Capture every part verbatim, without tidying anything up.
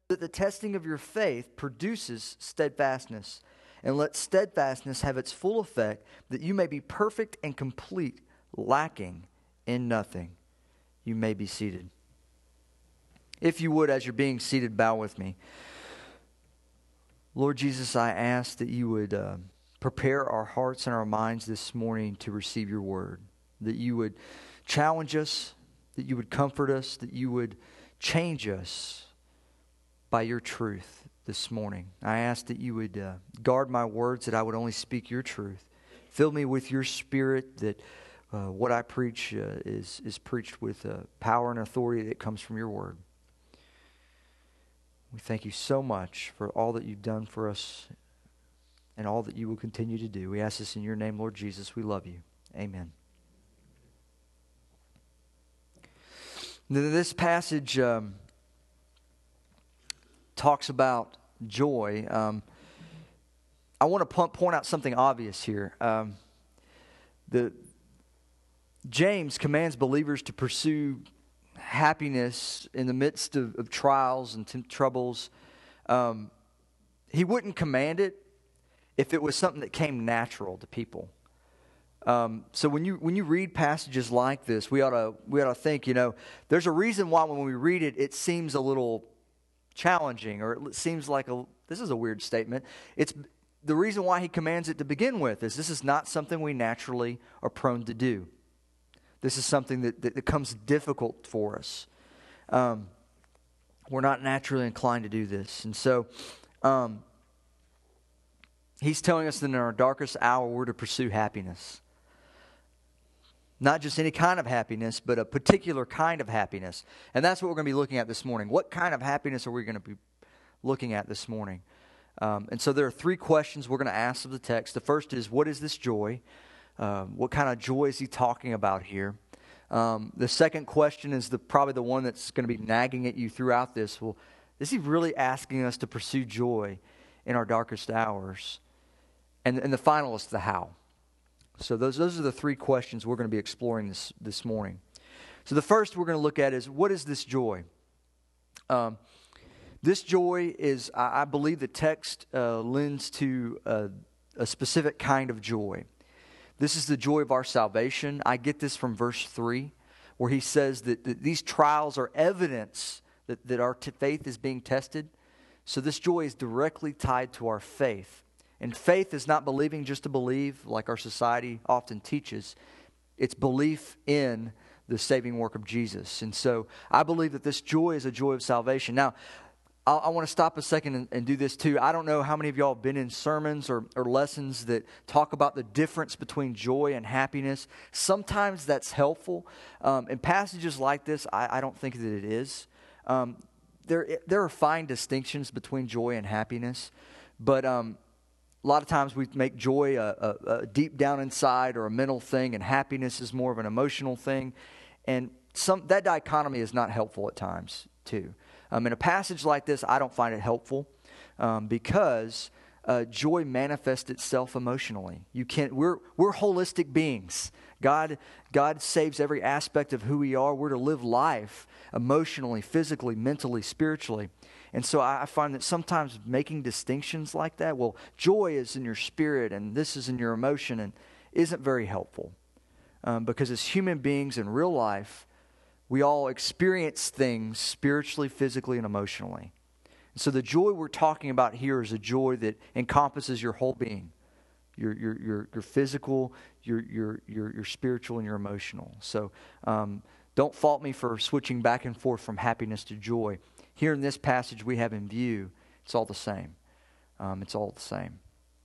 that the testing of your faith produces steadfastness. And let steadfastness have its full effect, that you may be perfect and complete, lacking in nothing. You may be seated. If you would, as you're being seated, bow with me. Lord Jesus, I ask that you would uh, prepare our hearts and our minds this morning to receive your word. That you would challenge us, that you would comfort us, that you would change us by your truth this morning. I ask that you would uh, guard my words, that I would only speak your truth. Fill me with your spirit, that uh, what I preach uh, is, is preached with uh, power and authority that comes from your word. We thank you so much for all that you've done for us and all that you will continue to do. We ask this in your name, Lord Jesus. We love you. Amen. This passage um, talks about joy. Um, I want to point out something obvious here. Um, the James commands believers to pursue happiness in the midst of, of trials and t- troubles. Um, he wouldn't command it if it was something that came natural to people. Um, so when you when you read passages like this, we ought to we ought to think, you know, there's a reason why when we read it, it seems a little challenging, or it seems like a this is a weird statement. It's the reason why he commands it to begin with is this is not something we naturally are prone to do. This is something that, that becomes difficult for us. Um, we're not naturally inclined to do this. And so um, he's telling us that in our darkest hour, we're to pursue happiness. Not just any kind of happiness, but a particular kind of happiness. And that's what we're going to be looking at this morning. What kind of happiness are we going to be looking at this morning? Um, and so there are three questions we're going to ask of the text. The first is, what is this joy? Um, what kind of joy is he talking about here? Um, the second question is the probably the one that's going to be nagging at you throughout this. Well, is he really asking us to pursue joy in our darkest hours? And, and the final is the how. So those those are the three questions we're going to be exploring this, this morning. So the first we're going to look at is, what is this joy? Um, this joy is, I, I believe the text uh, lends to a, a specific kind of joy. This is the joy of our salvation. I get this from verse three, where he says that, that these trials are evidence that, that our t- faith is being tested. So this joy is directly tied to our faith. And faith is not believing just to believe, like our society often teaches. It's belief in the saving work of Jesus. And so I believe that this joy is a joy of salvation. Now, I, I want to stop a second and, and do this too. I don't know how many of y'all have been in sermons or, or lessons that talk about the difference between joy and happiness. Sometimes that's helpful. Um, in passages like this, I, I don't think that it is. Um, there, there are fine distinctions between joy and happiness, but um, a lot of times we make joy a, a, a deep down inside or a mental thing, and happiness is more of an emotional thing. And some that dichotomy is not helpful at times too. Um, in a passage like this, I don't find it helpful um, because uh, joy manifests itself emotionally. You can't. We're we're holistic beings. God God saves every aspect of who we are. We're to live life emotionally, physically, mentally, spiritually. And so I find that sometimes making distinctions like that, well, joy is in your spirit and this is in your emotion, and isn't very helpful. Um, because as human beings in real life, we all experience things spiritually, physically, and emotionally. And so the joy we're talking about here is a joy that encompasses your whole being. Your your your, your physical, your, your your your spiritual, and your emotional. So um, don't fault me for switching back and forth from happiness to joy. Here in this passage we have in view, it's all the same. Um, it's all the same.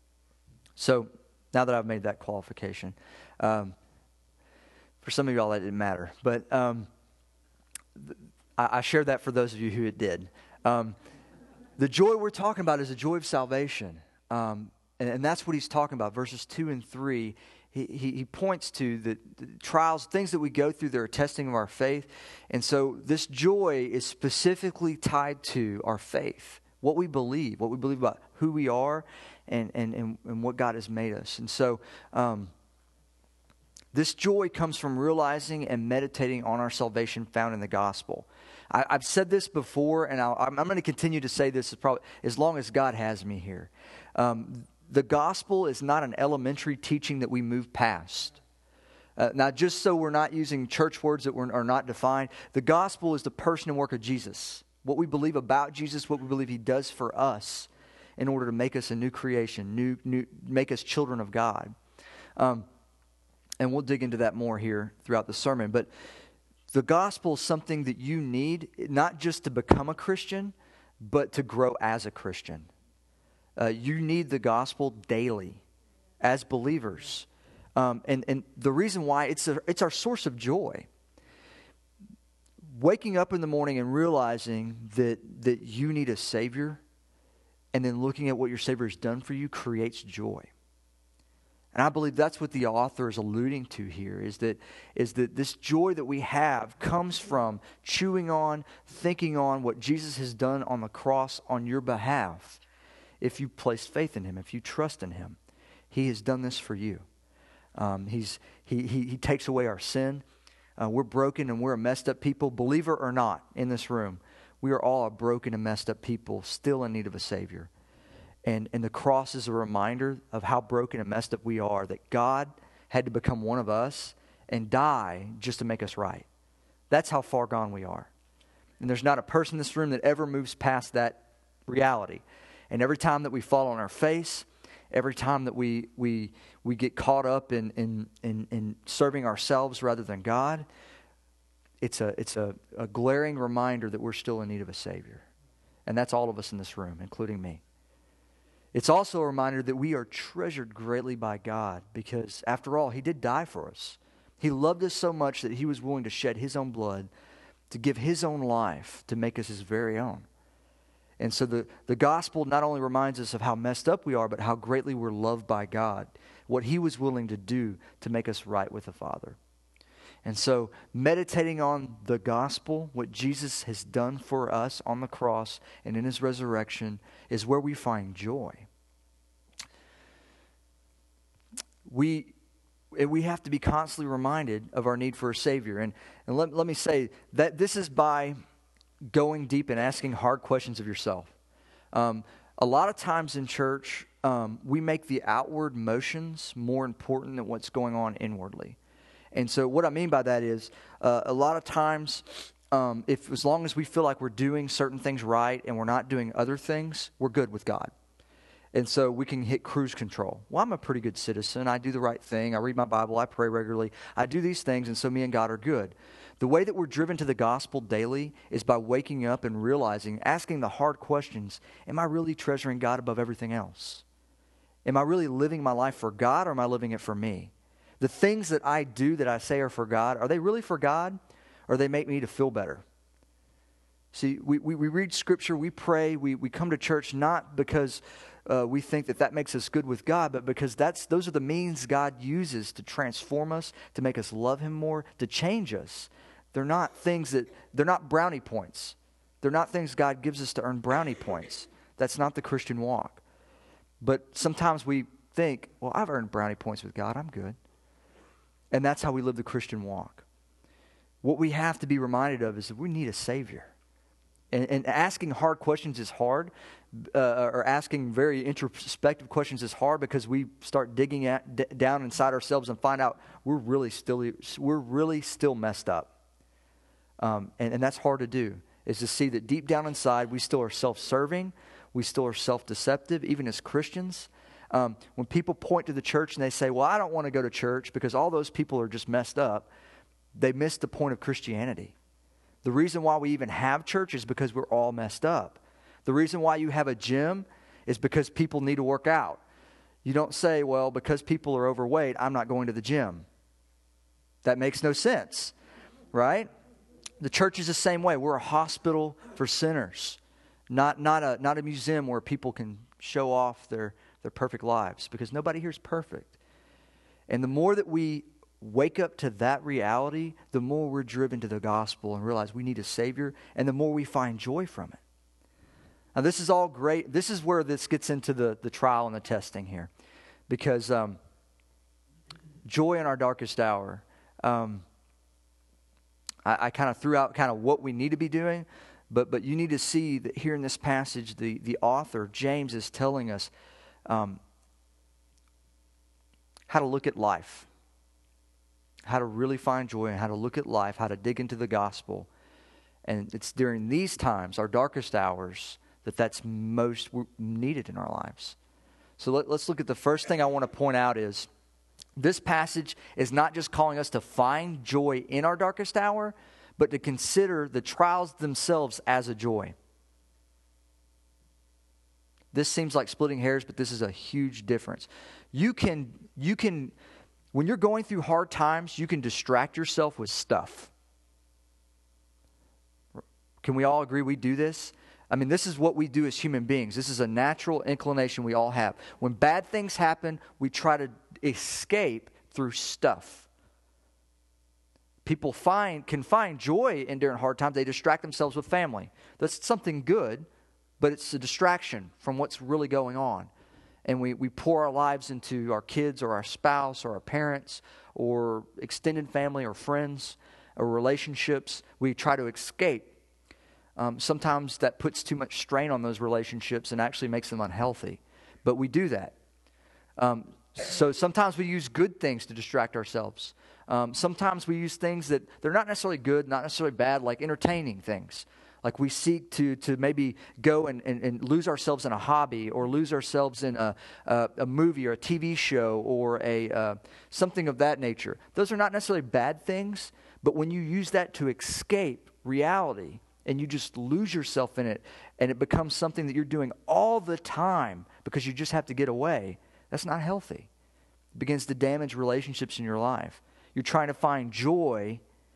So now that I've made that qualification, um, for some of y'all that didn't matter, but um, th- I, I shared that for those of you who it did. Um, the joy we're talking about is the joy of salvation, um, and, and that's what he's talking about. Verses two and three. He, he, he points to the, the trials, things that we go through that are testing of our faith. And so this joy is specifically tied to our faith, what we believe, what we believe about who we are and, and, and, and what God has made us. And so um, this joy comes from realizing and meditating on our salvation found in the gospel. I, I've said this before, and I'll, I'm, I'm going to continue to say this as, probably, as long as God has me here. Um, the gospel is not an elementary teaching that we move past. Uh, now, just so we're not using church words that were, are not defined, the gospel is the person and work of Jesus. What we believe about Jesus, what we believe he does for us in order to make us a new creation, new, new, make us children of God. Um, and we'll dig into that more here throughout the sermon. But the gospel is something that you need, not just to become a Christian, but to grow as a Christian. Uh, you need the gospel daily as believers. Um, and, and the reason why, it's, a, it's our source of joy. Waking up in the morning and realizing that, that you need a Savior, and then looking at what your Savior has done for you, creates joy. And I believe that's what the author is alluding to here, is that, is that this joy that we have comes from chewing on, thinking on what Jesus has done on the cross on your behalf. If you place faith in him, if you trust in him, he has done this for you. Um, he's, he, he, he takes away our sin. Uh, we're broken and we're a messed up people, believer or not, in this room. We are all a broken and messed up people, still in need of a Savior. And, and the cross is a reminder of how broken and messed up we are, that God had to become one of us and die just to make us right. That's how far gone we are. And there's not a person in this room that ever moves past that reality. And every time that we fall on our face, every time that we we we get caught up in in in, in serving ourselves rather than God, it's a it's a, a glaring reminder that we're still in need of a Savior. And that's all of us in this room, including me. It's also a reminder that we are treasured greatly by God, because after all, he did die for us. He loved us so much that he was willing to shed his own blood, to give his own life, to make us his very own. And so the, the gospel not only reminds us of how messed up we are, but how greatly we're loved by God, what he was willing to do to make us right with the Father. And so meditating on the gospel, what Jesus has done for us on the cross and in his resurrection, is where we find joy. We, we have to be constantly reminded of our need for a Savior. And, and let, let me say that this is by going deep and asking hard questions of yourself. Um, a lot of times in church, um, we make the outward motions more important than what's going on inwardly. And so what I mean by that is uh, a lot of times, um, if as long as we feel like we're doing certain things right and we're not doing other things, we're good with God. And so we can hit cruise control. Well, I'm a pretty good citizen. I do the right thing. I read my Bible. I pray regularly. I do these things, and so me and God are good. The way that we're driven to the gospel daily is by waking up and realizing, asking the hard questions, am I really treasuring God above everything else? Am I really living my life for God, or am I living it for me? The things that I do that I say are for God, are they really for God, or they make me to feel better? See, we, we, we read Scripture, we pray, we, we come to church not because uh, we think that that makes us good with God, but because that's those are the means God uses to transform us, to make us love him more, to change us. They're not things that, they're not brownie points. They're not things God gives us to earn brownie points. That's not the Christian walk. But sometimes we think, well, I've earned brownie points with God, I'm good. And that's how we live the Christian walk. What we have to be reminded of is that we need a Savior. And, and asking hard questions is hard, uh, or asking very introspective questions is hard, because we start digging at, d- down inside ourselves and find out we're really still we're really still messed up. Um, and, and that's hard to do, is to see that deep down inside we still are self-serving, we still are self-deceptive, even as Christians. Um, when people point to the church and they say, well, I don't want to go to church because all those people are just messed up, they miss the point of Christianity. The reason why we even have church is because we're all messed up. The reason why you have a gym is because people need to work out. You don't say, well, because people are overweight, I'm not going to the gym. That makes no sense, right? The church is the same way. We're a hospital for sinners, not not a not a museum where people can show off their, their perfect lives, because nobody here is perfect. And the more that we wake up to that reality, the more we're driven to the gospel and realize we need a Savior, and the more we find joy from it. Now, this is all great. This is where this gets into the, the trial and the testing here, because um, joy in our darkest hour. Um, I, I kind of threw out kind of what we need to be doing, but but you need to see that here in this passage, the, the author, James, is telling us um, how to look at life, how to really find joy, and how to look at life, how to dig into the gospel. And it's during these times, our darkest hours, that that's most needed in our lives. So let, let's look at the first thing I want to point out is this passage is not just calling us to find joy in our darkest hour, but to consider the trials themselves as a joy. This seems like splitting hairs, but this is a huge difference. You can, you can, when you're going through hard times, you can distract yourself with stuff. Can we all agree we do this? I mean, this is what we do as human beings. This is a natural inclination we all have. When bad things happen, we try to escape through stuff. People find can find joy in during hard times. They distract themselves with family. That's something good, but it's a distraction from what's really going on. And we, we pour our lives into our kids or our spouse or our parents or extended family or friends or relationships. We try to escape. Um, sometimes that puts too much strain on those relationships and actually makes them unhealthy. But we do that. Um, so sometimes we use good things to distract ourselves. Um, sometimes we use things that they're not necessarily good, not necessarily bad, like entertaining things. Like we seek to to maybe go and, and, and lose ourselves in a hobby or lose ourselves in a, a, a movie or a T V show or a uh, something of that nature. Those are not necessarily bad things, but when you use that to escape reality, and you just lose yourself in it, and it becomes something that you're doing all the time because you just have to get away, that's not healthy. It begins to damage relationships in your life. You're trying to find joy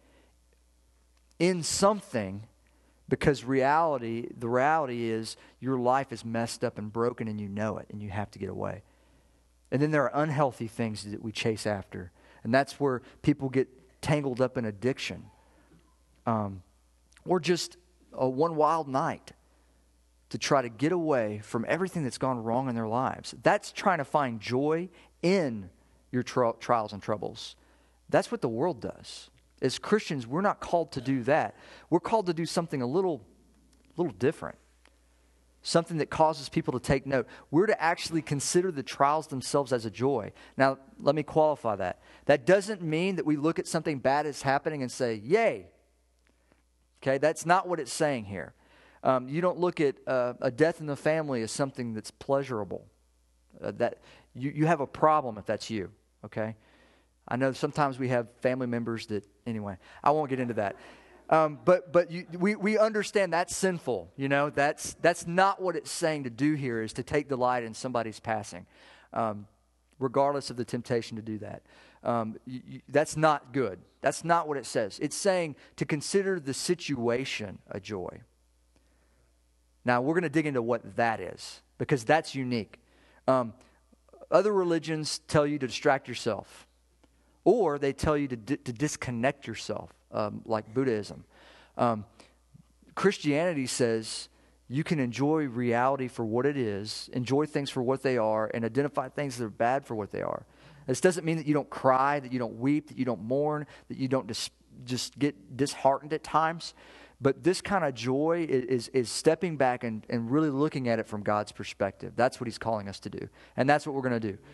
in something because reality, the reality is your life is messed up and broken and you know it and you have to get away. And then there are unhealthy things that we chase after. And that's where people get tangled up in addiction. Um, Or just a one wild night to try to get away from everything that's gone wrong in their lives. That's trying to find joy in your tri- trials and troubles. That's what the world does. As Christians, we're not called to do that. We're called to do something a little, little different. Something that causes people to take note. We're to actually consider the trials themselves as a joy. Now, let me qualify that. That doesn't mean that we look at something bad that's happening and say, yay. Okay, that's not what it's saying here. Um, you don't look at uh, a death in the family as something that's pleasurable. Uh, that you, you have a problem if that's you, okay? I know sometimes we have family members that, anyway, I won't get into that. Um, but but you, we, we understand that's sinful, you know. That's, that's not what it's saying to do here, is to take delight in somebody's passing, um, regardless of the temptation to do that. Um, you, you, that's not good. That's not what it says. It's saying to consider the situation a joy. Now, we're going to dig into what that is, because that's unique. Um, other religions tell you to distract yourself, or they tell you to, di- to disconnect yourself, um, like Buddhism. Um, Christianity says you can enjoy reality for what it is, enjoy things for what they are, and identify things that are bad for what they are. This doesn't mean that you don't cry, that you don't weep, that you don't mourn, that you don't dis- just get disheartened at times. But this kind of joy is, is, is stepping back and, and really looking at it from God's perspective. That's what he's calling us to do. And that's what we're going to do.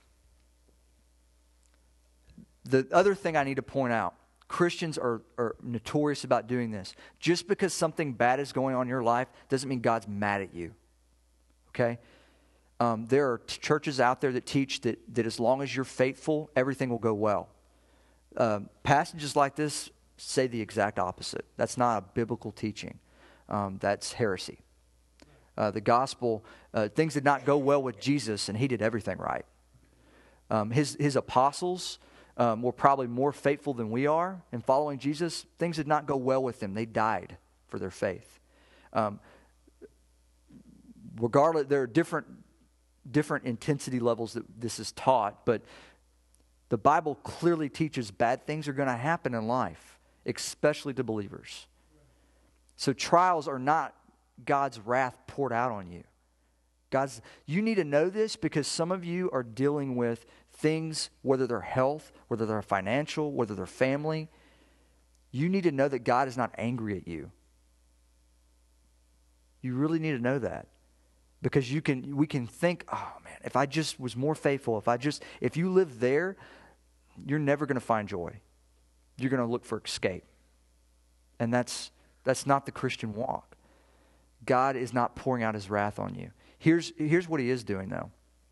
The other thing I need to point out, Christians are, are notorious about doing this. Just because something bad is going on in your life doesn't mean God's mad at you. Okay? Um, there are t- churches out there that teach that, that as long as you're faithful, everything will go well. Um, passages like this say the exact opposite. That's not a biblical teaching. Um, that's heresy. Uh, the gospel, uh, things did not go well with Jesus, and he did everything right. Um, his, his apostles um, were probably more faithful than we are in following Jesus. Things did not go well with them. They died for their faith. Um, regardless, there are different different intensity levels that this is taught, but the Bible clearly teaches bad things are going to happen in life, especially to believers. So trials are not God's wrath poured out on you. God's, you need to know this, because some of you are dealing with things, whether they're health, whether they're financial, whether they're family. you need to know that God is not angry at you. You really need to know that. Because you can, we can think, oh man, if I just was more faithful, if I just, if you live there, you're never going to find joy. You're going to look for escape. And that's, that's not the Christian walk. God is not pouring out his wrath on you. Here's, here's what he is doing though.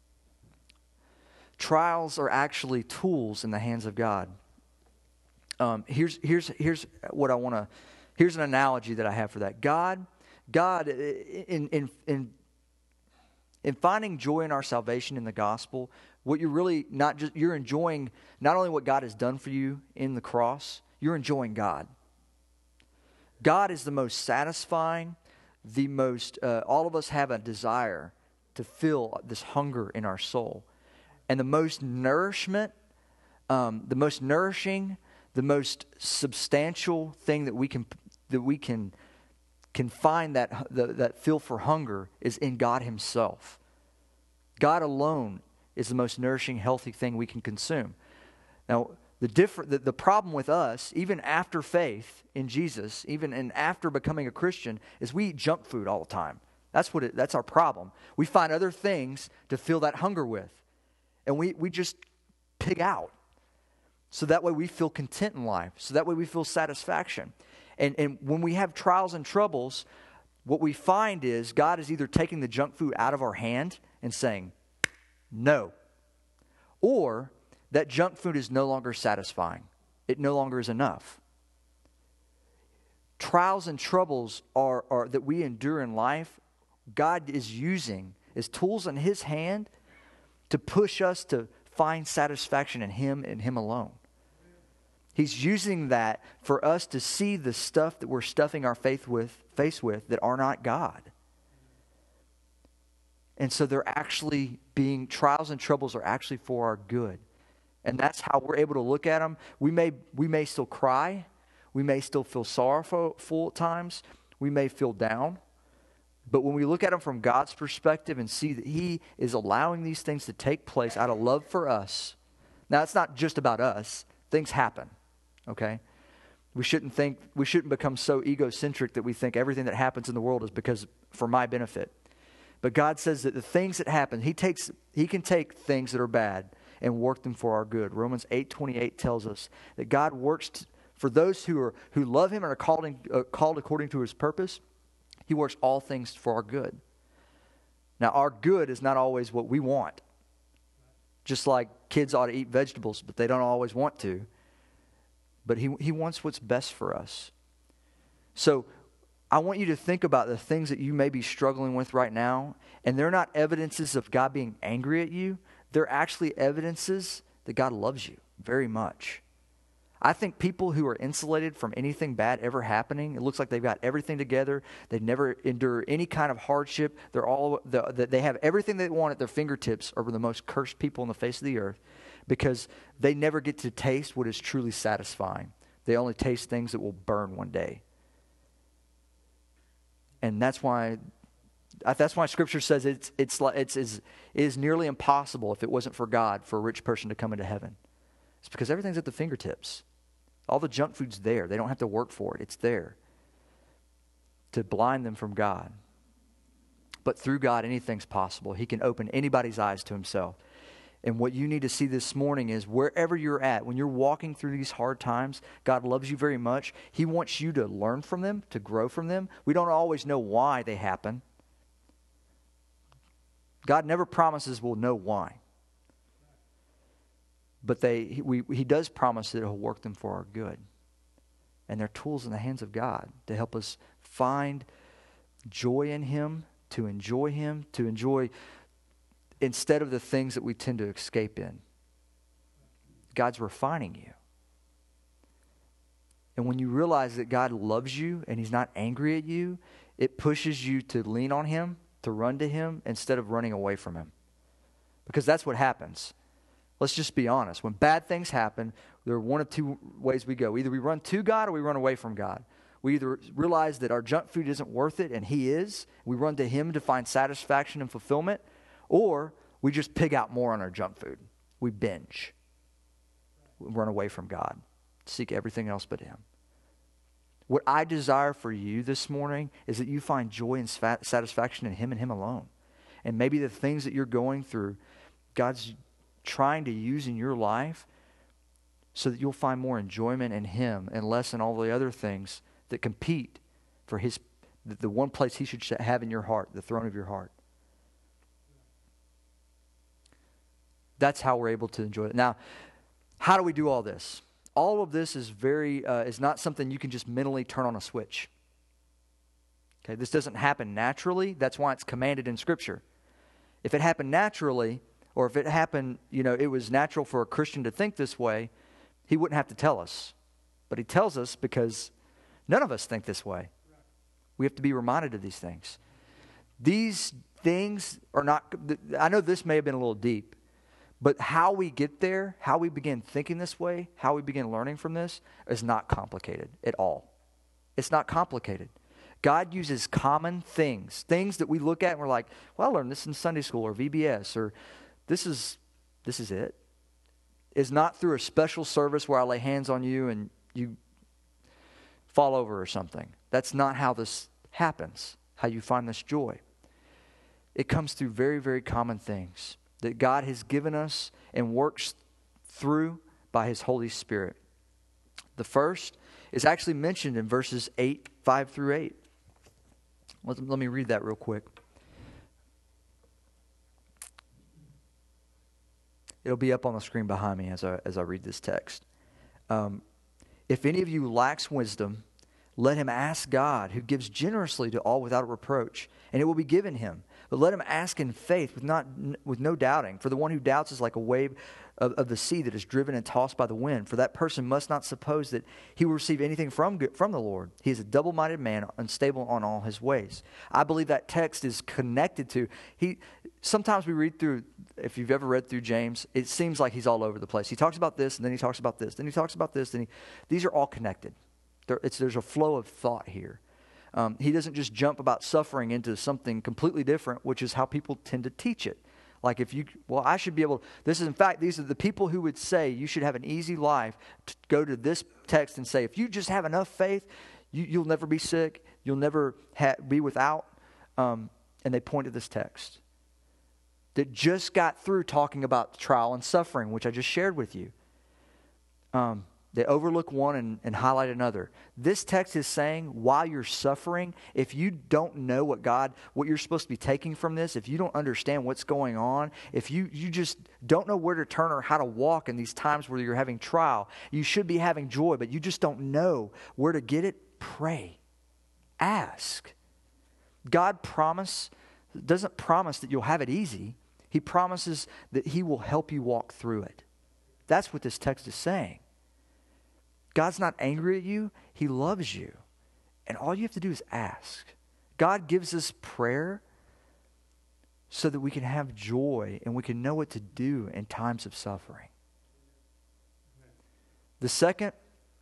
Trials are actually tools in the hands of God. Um, here's, here's, here's what I want to, here's an analogy that I have for that. God, God in, in, in, in finding joy in our salvation in the gospel, what you're really not just, you're enjoying not only what God has done for you in the cross, you're enjoying God. God is the most satisfying, the most, uh, all of us have a desire to feel this hunger in our soul. And the most nourishment, um, the most nourishing, the most substantial thing that we can, that we can, can find that, the, that feel for hunger is in God himself. God alone is the most nourishing, healthy thing we can consume. Now, the different, the, the problem with us, even after faith in Jesus, even and after becoming a Christian, is we eat junk food all the time. That's what it, that's our problem. We find other things to fill that hunger with, and we we just pig out. So that way we feel content in life. So that way we feel satisfaction. And and when we have trials and troubles, what we find is God is either taking the junk food out of our hand and saying, no. Or that junk food is no longer satisfying. It no longer is enough. Trials and troubles are, are that we endure in life, God is using as tools in his hand to push us to find satisfaction in him and him alone. He's using that for us to see the stuff that we're stuffing our faith with, face with that are not God. And so they're actually being, trials and troubles are actually for our good. And that's how we're able to look at them. We may, we may still cry. We may still feel sorrowful at times. We may feel down. But when we look at them from God's perspective and see that he is allowing these things to take place out of love for us. Now, it's not just about us. Things happen, okay? We shouldn't think, we shouldn't become so egocentric that we think everything that happens in the world is because for my benefit. But God says that the things that happen, he takes, he can take things that are bad and work them for our good. Romans eight twenty-eight tells us that God works t- for those who are who love him and are called, in, uh, called according to his purpose. He works all things for our good. Now, our good is not always what we want. Just like kids ought to eat vegetables, but they don't always want to. But he, he wants what's best for us. So I want you to think about the things that you may be struggling with right now. And they're not evidences of God being angry at you. They're actually evidences that God loves you very much. I think people who are insulated from anything bad ever happening, it looks like they've got everything together. They never endure any kind of hardship. They're all the, they have everything they want at their fingertips, are the most cursed people on the face of the earth because they never get to taste what is truly satisfying. They only taste things that will burn one day. And that's why that's why Scripture says it's it's like it's, it's it is nearly impossible, if it wasn't for God, for a rich person to come into heaven. It's because everything's at the fingertips. All the junk food's there. They don't have to work for it. It's there to blind them from God. But through God, anything's possible. He can open anybody's eyes to himself. And what you need to see this morning is wherever you're at, when you're walking through these hard times, God loves you very much. He wants you to learn from them, to grow from them. We don't always know why they happen. God never promises we'll know why. But they, we, he does promise that he'll work them for our good. And they're tools in the hands of God to help us find joy in him, to enjoy him, to enjoy instead of the things that we tend to escape in. God's refining you. And when you realize that God loves you and he's not angry at you, it pushes you to lean on him, to run to him instead of running away from him. Because that's what happens. Let's just be honest. When bad things happen, there are one of two ways we go. Either we run to God or we run away from God. We either realize that our junk food isn't worth it and he is. We run to him to find satisfaction and fulfillment. Or we just pig out more on our junk food. We binge. We run away from God. Seek everything else but him. What I desire for you this morning is that you find joy and satisfaction in Him and Him alone. And maybe the things that you're going through, God's trying to use in your life so that you'll find more enjoyment in Him and less in all the other things that compete for His, the one place He should have in your heart, the throne of your heart. That's how we're able to enjoy it. Now, how do we do all this? All of this is very uh, is not something you can just mentally turn on a switch. Okay, this doesn't happen naturally. That's why it's commanded in Scripture. If it happened naturally, or if it happened, you know, it was natural for a Christian to think this way, He wouldn't have to tell us. But He tells us because none of us think this way. We have to be reminded of these things. These things are not, I know this may have been a little deep, but how we get there, how we begin thinking this way, how we begin learning from this is not complicated at all. It's not complicated. God uses common things, things that we look at and we're like, well, I learned this in Sunday school or V B S, or this is this is it. It's not through a special service where I lay hands on you and you fall over or something. That's not how this happens, how you find this joy. It comes through very, very common things that God has given us and works through by His Holy Spirit. The first is actually mentioned in verses eight, five through eight. Let, let me read that real quick. It'll be up on the screen behind me as I, as I read this text. Um, if any of you lacks wisdom, let him ask God, who gives generously to all without reproach, and it will be given him. But let him ask in faith with not with no doubting. For the one who doubts is like a wave of, of the sea that is driven and tossed by the wind. For that person must not suppose that he will receive anything from, from the Lord. He is a double-minded man, unstable on all his ways. I believe that text is connected to, he. sometimes we read through, if you've ever read through James, it seems like he's all over the place. He talks about this, and then he talks about this, then he talks about this, and he, these are all connected. There, it's, there's a flow of thought here. Um, he doesn't just jump about suffering into something completely different, which is how people tend to teach it. Like if you, well, I should be able, this is in fact, these are the people who would say you should have an easy life to go to this text and say, if you just have enough faith, you, you'll never be sick, you'll never ha- be without. Um, and they point to this text that just got through talking about trial and suffering, which I just shared with you. Um, They overlook one and, and highlight another. This text is saying while you're suffering, if you don't know what God, what you're supposed to be taking from this, if you don't understand what's going on, if you, you just don't know where to turn or how to walk in these times where you're having trial, you should be having joy, but you just don't know where to get it, pray. Ask. God promise, doesn't promise that you'll have it easy. He promises that He will help you walk through it. That's what this text is saying. God's not angry at you. He loves you. And all you have to do is ask. God gives us prayer so that we can have joy and we can know what to do in times of suffering. The second,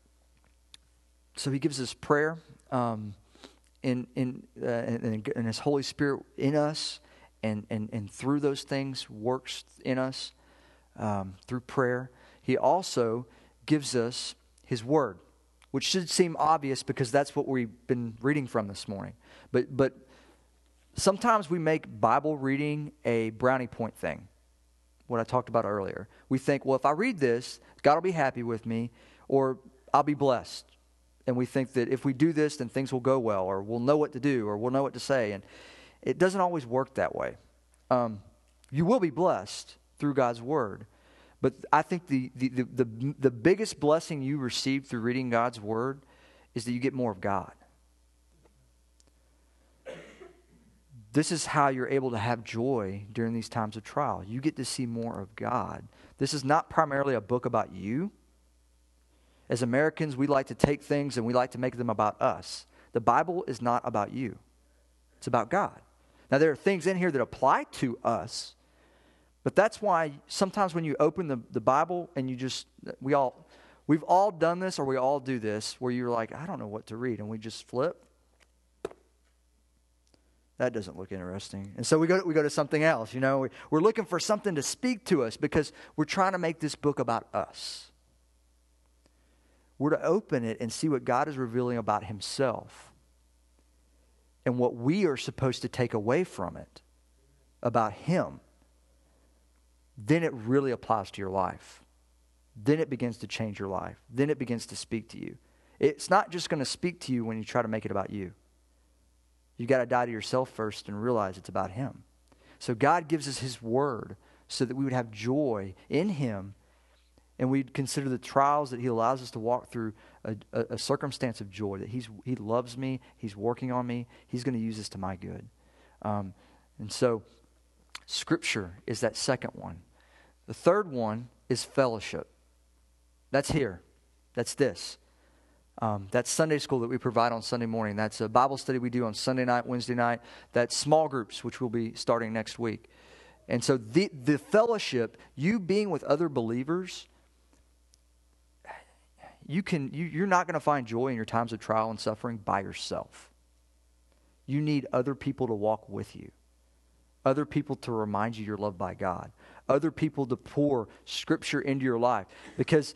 so He gives us prayer um, in, in, uh, in, in His Holy Spirit in us, and, and, and through those things works in us um, through prayer. He also gives us His Word, which should seem obvious because that's what we've been reading from this morning. But but sometimes we make Bible reading a brownie point thing, what I talked about earlier. We think, well, if I read this, God will be happy with me, or I'll be blessed. And we think that if we do this, then things will go well, or we'll know what to do, or we'll know what to say. And it doesn't always work that way. Um, you will be blessed through God's Word. But I think the, the, the, the, the biggest blessing you receive through reading God's Word is that you get more of God. This is how you're able to have joy during these times of trial. You get to see more of God. This is not primarily a book about you. As Americans, we like to take things and we like to make them about us. The Bible is not about you. It's about God. Now, there are things in here that apply to us. But that's why sometimes when you open the, the Bible and you just, we all, we've all done this or we all do this where you're like, I don't know what to read. And we just flip. That doesn't look interesting. And so we go to, we go to something else. You know, we, we're looking for something to speak to us because we're trying to make this book about us. We're to open it and see what God is revealing about himself and what we are supposed to take away from it about him. Then it really applies to your life. Then it begins to change your life. Then it begins to speak to you. It's not just going to speak to you when you try to make it about you. You got to die to yourself first and realize it's about him. So God gives us his word so that we would have joy in him, and we'd consider the trials that he allows us to walk through a, a, a circumstance of joy, that he's, he loves me, he's working on me, he's going to use this to my good. Um, and so Scripture is that second one. The third one is fellowship. That's here. That's this. Um, that's Sunday school that we provide on Sunday morning. That's a Bible study we do on Sunday night, Wednesday night. That's small groups, which we'll be starting next week. And so the, the fellowship, you being with other believers, you can, you, you're not going to find joy in your times of trial and suffering by yourself. You need other people to walk with you. Other people to remind you you're loved by God. Other people to pour Scripture into your life. Because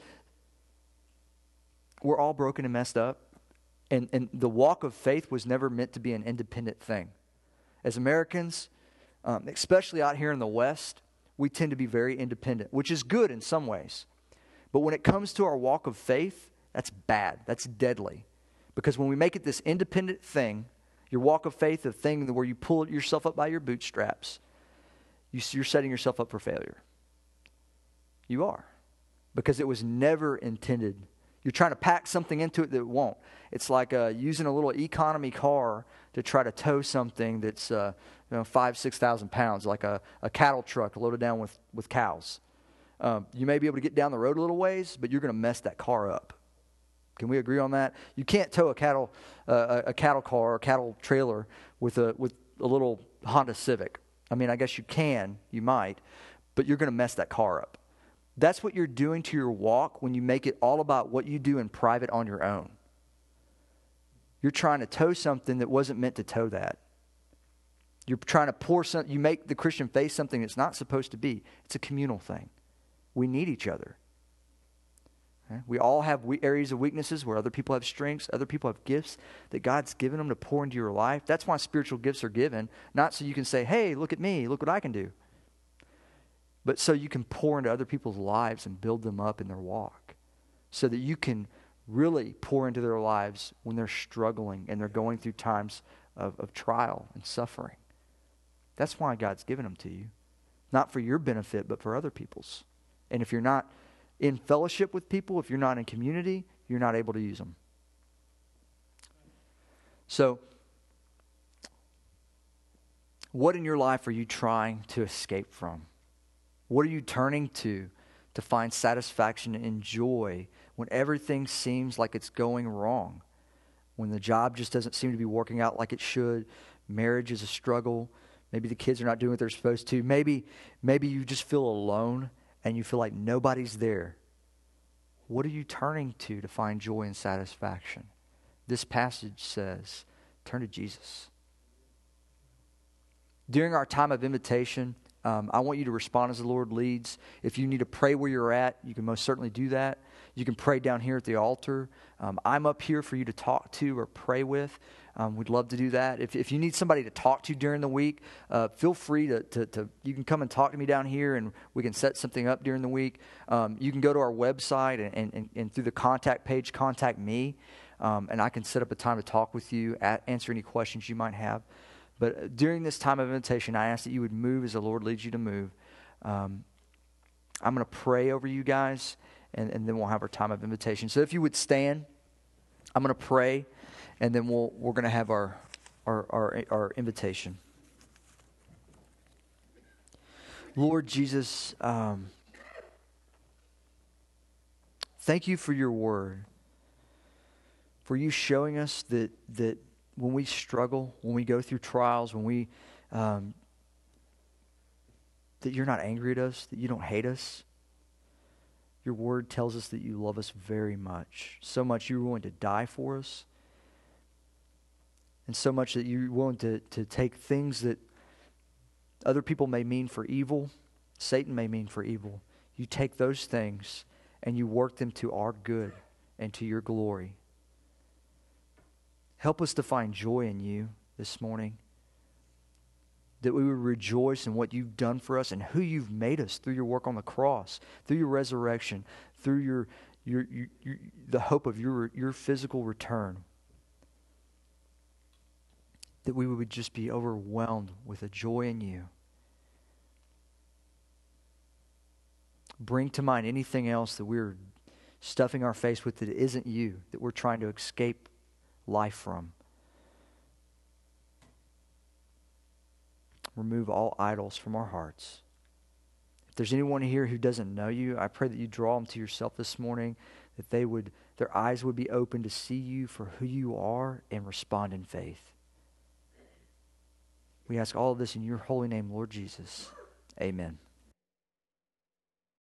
we're all broken and messed up. And, and the walk of faith was never meant to be an independent thing. As Americans, um, especially out here in the West, we tend to be very independent, which is good in some ways. But when it comes to our walk of faith, that's bad. That's deadly. Because when we make it this independent thing, your walk of faith, a thing where you pull yourself up by your bootstraps, you, you're setting yourself up for failure. You are. Because it was never intended. You're trying to pack something into it that it won't. It's like uh, using a little economy car to try to tow something that's uh, you know, five, six thousand pounds, like a, a cattle truck loaded down with, with cows. Um, you may be able to get down the road a little ways, but you're going to mess that car up. Can we agree on that? You can't tow a cattle uh, a cattle car or a cattle trailer with a with a little Honda Civic. I mean, I guess you can, you might, but you're going to mess that car up. That's what you're doing to your walk when you make it all about what you do in private on your own. You're trying to tow something that wasn't meant to tow that. You're trying to pour something, you make the Christian faith something it's not supposed to be. It's a communal thing. We need each other. Okay? We all have we- areas of weaknesses where other people have strengths, other people have gifts that God's given them to pour into your life. That's why spiritual gifts are given, not so you can say, hey, look at me, look what I can do. But so you can pour into other people's lives and build them up in their walk. So that you can really pour into their lives when they're struggling and they're going through times of, of trial and suffering. That's why God's given them to you. Not for your benefit, but for other people's. And if you're not in fellowship with people, if you're not in community, you're not able to use them. So, what in your life are you trying to escape from? What are you turning to to find satisfaction and joy when everything seems like it's going wrong? When the job just doesn't seem to be working out like it should, marriage is a struggle, maybe the kids are not doing what they're supposed to, maybe maybe you just feel alone and you feel like nobody's there. What are you turning to to find joy and satisfaction? This passage says, turn to Jesus. During our time of invitation, um, I want you to respond as the Lord leads. If you need to pray where you're at, you can most certainly do that. You can pray down here at the altar. Um, I'm up here for you to talk to or pray with. Um, we'd love to do that. If, if you need somebody to talk to during the week, uh, feel free to, to, to, you can come and talk to me down here and we can set something up during the week. Um, you can go to our website and, and, and through the contact page, contact me, um, and I can set up a time to talk with you, at, answer any questions you might have. But during this time of invitation, I ask that you would move as the Lord leads you to move. Um, I'm going to pray over you guys, and, and then we'll have our time of invitation. So if you would stand, I'm going to pray, and then we'll, we're going to have our, our, our, our invitation. Lord Jesus, um, thank you for your word, for you showing us that that when we struggle, when we go through trials, when we, um, that you're not angry at us, that you don't hate us. Your word tells us that you love us very much. So much you're willing to die for us. And so much that you're willing to, to take things that other people may mean for evil, Satan may mean for evil. You take those things and you work them to our good and to your glory. Help us to find joy in you this morning, that we would rejoice in what you've done for us and who you've made us through your work on the cross, through your resurrection, through your, your, your, your the hope of your, your physical return. That we would just be overwhelmed with a joy in you. Bring to mind anything else that we're stuffing our face with that isn't you, that we're trying to escape life from. Remove all idols from our hearts. If there's anyone here who doesn't know you, I pray that you draw them to yourself this morning, that they would, their eyes would be open to see you for who you are and respond in faith. We ask all of this in your holy name, Lord Jesus. Amen.